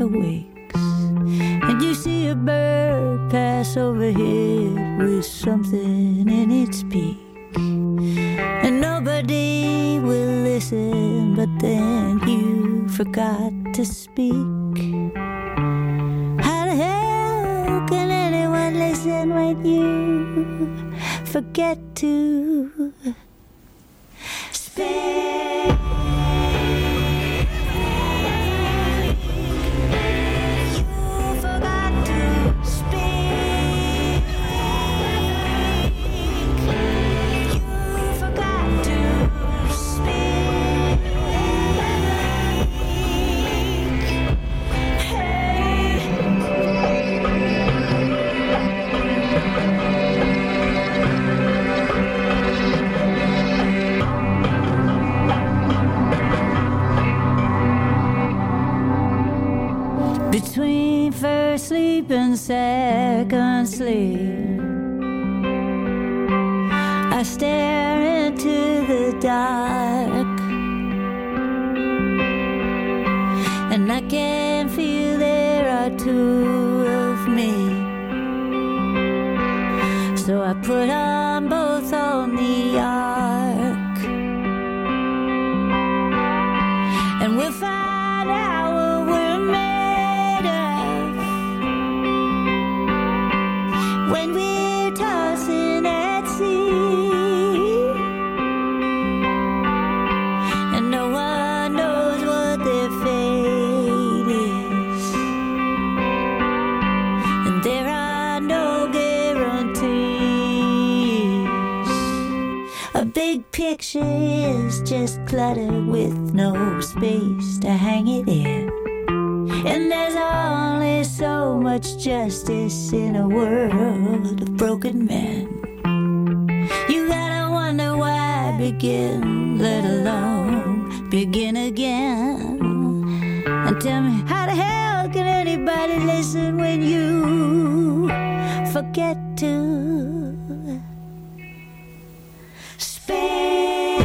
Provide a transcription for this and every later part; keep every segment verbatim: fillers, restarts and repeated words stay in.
wakes, and you see a bird pass overhead with something in its beak, and nobody will listen, but then you forgot to speak. How the hell can anyone listen when you forget to speak? Between first sleep and second sleep, I stare into the dark, and I can feel there are two of me. So I put on both on the ark, and we'll find out what we're made of when we're tossing at sea, and no one knows what their fate is, and there are no guarantees. A big picture is just clutter with no space to hang it in, and there's only so much justice in a world of broken men. You gotta wonder why begin, let alone begin again. And tell me, how the hell can anybody listen when you forget to speak?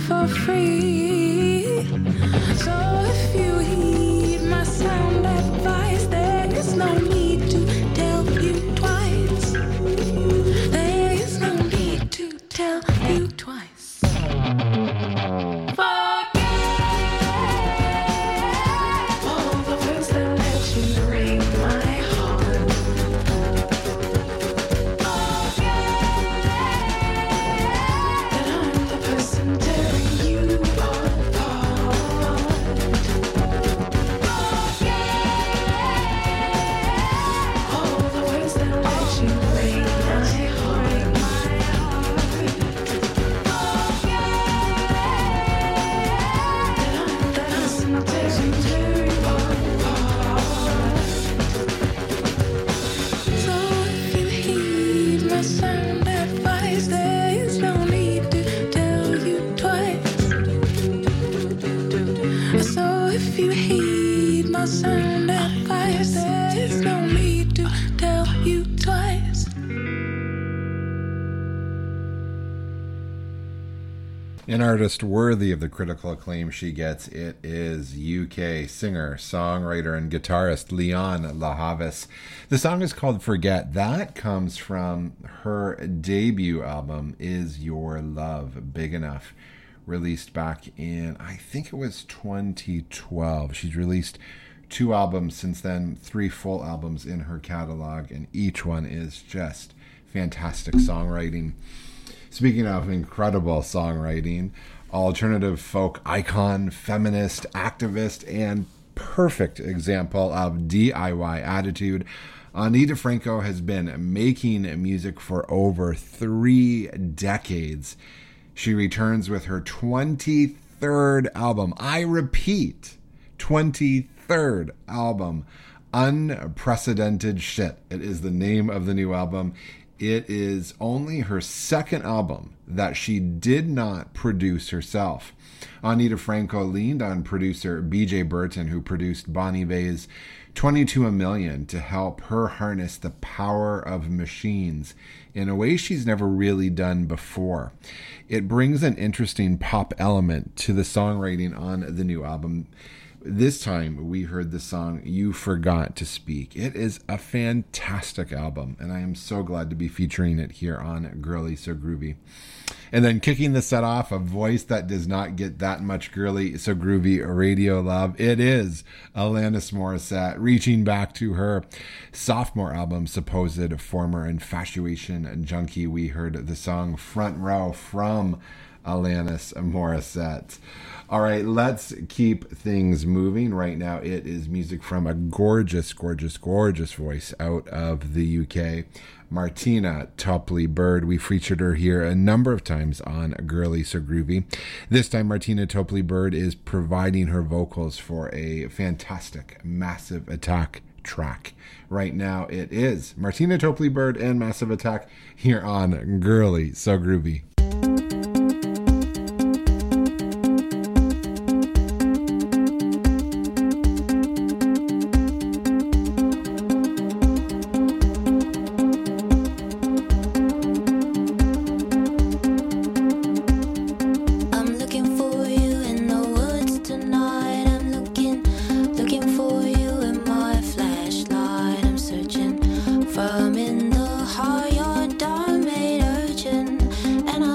for free. So if you heed my sound advice, there is no need to tell you twice. There is no need to tell you twice. Forget all the words that let you break my heart. That I'm the person tearing you apart. Forget all the words that let you break my heart. That I'm the person tearing you apart. So if you heed my sound advice, there is no need to tell you twice. So if you heed my sound advice, there is no need to tell you twice. An artist worthy of the critical acclaim she gets. It is U K singer, songwriter, and guitarist Leon LaHavis. The song is called Forget. That comes from her debut album, Is Your Love Big Enough? Released back in, I think it was twenty twelve. She's released two albums since then, three full albums in her catalog, and each one is just fantastic songwriting. Speaking of incredible songwriting, alternative folk icon, feminist, activist, and perfect example of D I Y attitude, Ani DiFranco has been making music for over three decades. She returns with her twenty-third album. I repeat, twenty-third album. Unprecedented Shit. It is the name of the new album. It is only her second album that she did not produce herself. Ani DiFranco leaned on producer B J Burton, who produced Bon Iver's twenty-two a million, to help her harness the power of machines in a way she's never really done before. It brings an interesting pop element to the songwriting on the new album. This time we heard the song You Forgot to Speak. It is a fantastic album, and I am so glad to be featuring it here on Girly So Groovy. And then kicking the set off, a voice that does not get that much Girly So Groovy radio love. It is Alanis Morissette, reaching back to her sophomore album, supposed former infatuation junkie. We heard the song Front Row from Alanis Morissette. All right, let's keep things moving. Right now, it is music from a gorgeous, gorgeous, gorgeous voice out of the U K, Martina Topley-Bird. We featured her here a number of times on Girly So Groovy. This time, Martina Topley-Bird is providing her vocals for a fantastic Massive Attack track. Right now, it is Martina Topley-Bird and Massive Attack here on Girly So Groovy. From in the heart, your dark made urgent, and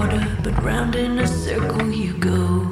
water, but round in a circle you go.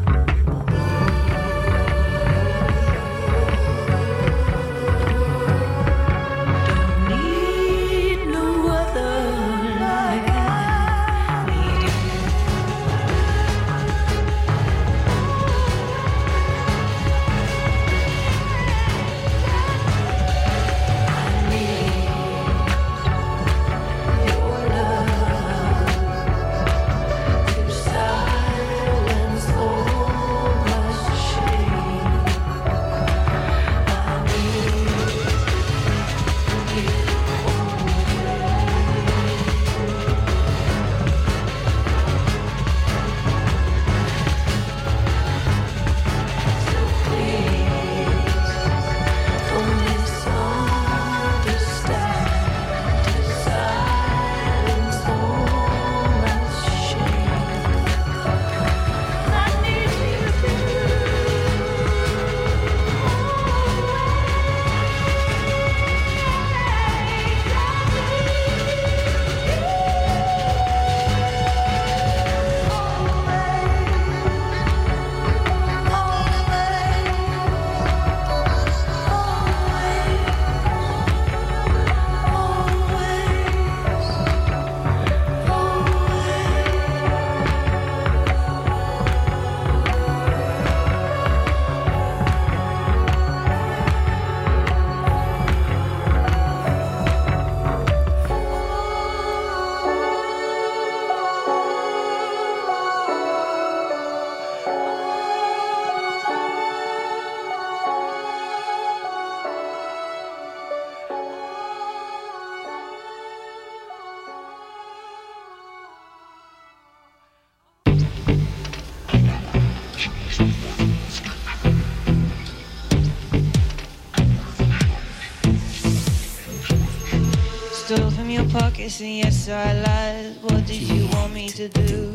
Stole from your pockets and yes I lied. What did you want me to do?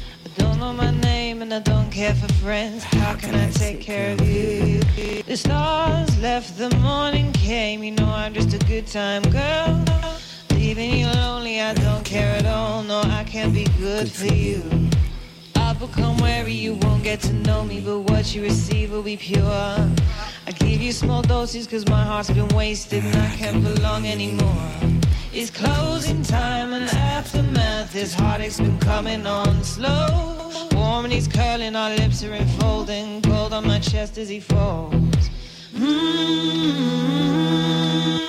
I don't know my name and I don't care for friends. How can I take care of you? The stars left, the morning came. You know I'm just a good time girl. Leaving you lonely, I don't care at all. No, I can't be good for you. I've become wary, you won't get to know me, but what you receive will be pure. I give you small doses cause my heart's been wasted and I can't belong anymore. It's closing time and aftermath. This heartache's been coming on slow. Warm and he's curling, our lips are enfolding. Gold on my chest as he falls. Mm-hmm.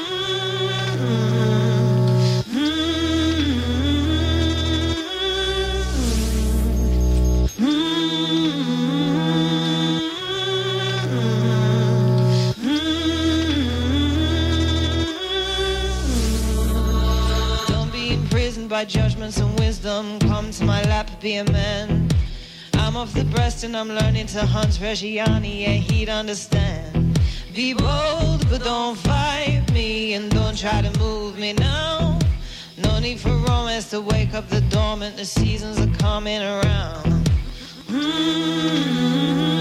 By judgments and wisdom, come to my lap, be a man. I'm off the breast and I'm learning to hunt Reggiani, yeah, he'd understand. Be bold, but don't fight me, and don't try to move me now. No need for romance to wake up the dormant, the seasons are coming around. Mm-hmm.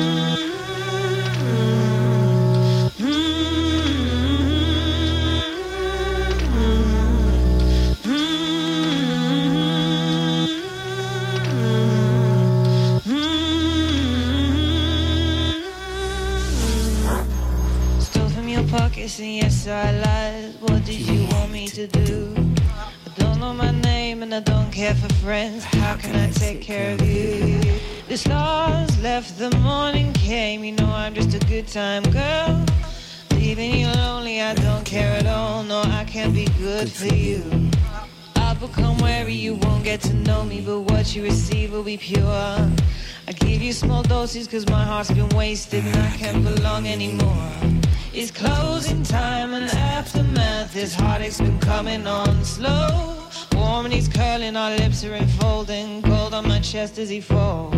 Pockets and yes I lied. What did you want me to do? I don't know my name and I don't care for friends. How can I take care of you? The stars left, the morning came. You know I'm just a good time girl. Leaving you lonely, I don't care at all. No, I can't be good for you. I've become wary, you won't get to know me, but what you receive will be pure. I give you small doses cause my heart's been wasted and I can't belong anymore. It's closing time and aftermath. This heartache's been coming on slow. Warm and he's curling, our lips are enfolding. Gold on my chest as he falls.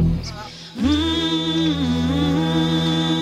Mm-hmm.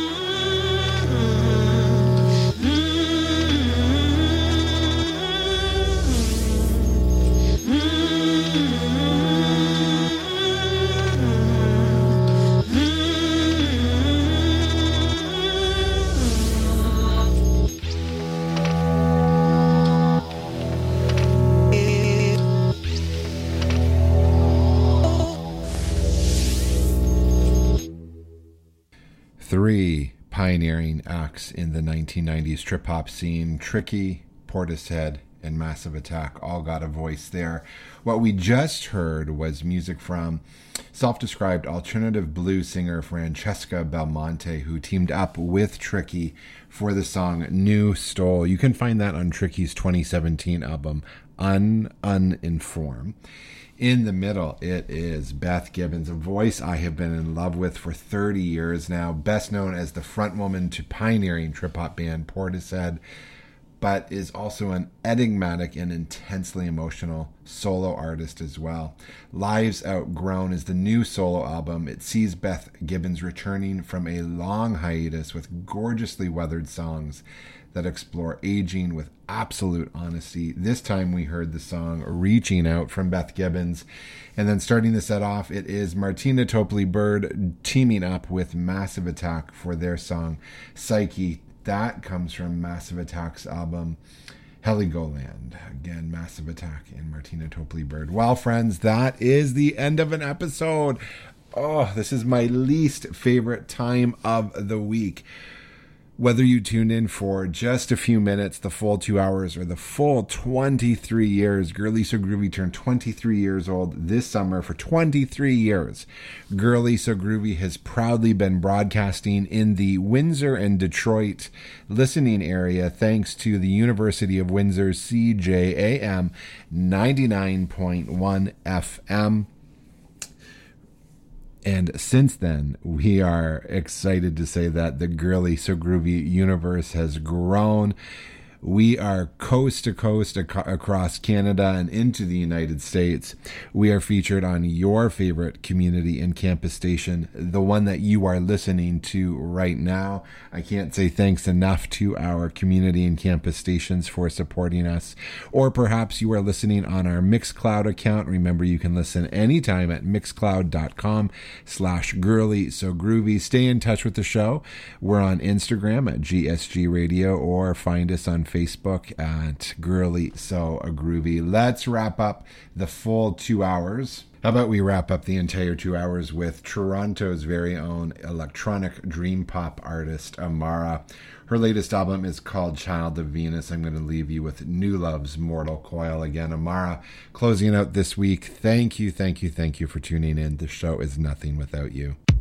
Three pioneering acts in the nineteen nineties trip-hop scene, Tricky, Portishead, and Massive Attack, all got a voice there. What we just heard was music from self-described alternative blues singer Francesca Belmonte, who teamed up with Tricky for the song New Stole. You can find that on Tricky's twenty seventeen album, Un Uninformed. In the middle, it is Beth Gibbons, a voice I have been in love with for thirty years now, best known as the frontwoman to pioneering trip-hop band Portishead, but is also an enigmatic and intensely emotional solo artist as well. Lives Outgrown is the new solo album. It sees Beth Gibbons returning from a long hiatus with gorgeously weathered songs that explore aging with absolute honesty. This time we heard the song Reaching Out from Beth Gibbons. And then starting the set off, it is Martina Topley Bird teaming up with Massive Attack for their song Psyche. That comes from Massive Attack's album Heligoland. Again, Massive Attack and Martina Topley Bird. Well, friends, that is the end of an episode. Oh, this is my least favorite time of the week. Whether you tuned in for just a few minutes, the full two hours, or the full twenty-three years, Girly So Groovy turned twenty-three years old this summer. For twenty-three years, Girly So Groovy has proudly been broadcasting in the Windsor and Detroit listening area thanks to the University of Windsor's C J A M ninety-nine point one F M. And since then, we are excited to say that the Girly So Groovy universe has grown. We are coast to coast ac- across Canada and into the United States. We are featured on your favorite community and campus station, the one that you are listening to right now. I can't say thanks enough to our community and campus stations for supporting us. Or perhaps you are listening on our Mixcloud account. Remember, you can listen anytime at mixcloud.com slash girly so groovy. Stay in touch with the show. We're on Instagram at G S G Radio, or find us on Facebook at Girly So Groovy. Let's wrap up the full two hours. How about we wrap up the entire two hours with Toronto's very own electronic dream pop artist, Amara. Her latest album is called Child of Venus. I'm going to leave you with New Love's Mortal Coil. Again, Amara, closing out this week. Thank you, thank you, thank you for tuning in. The show is nothing without you.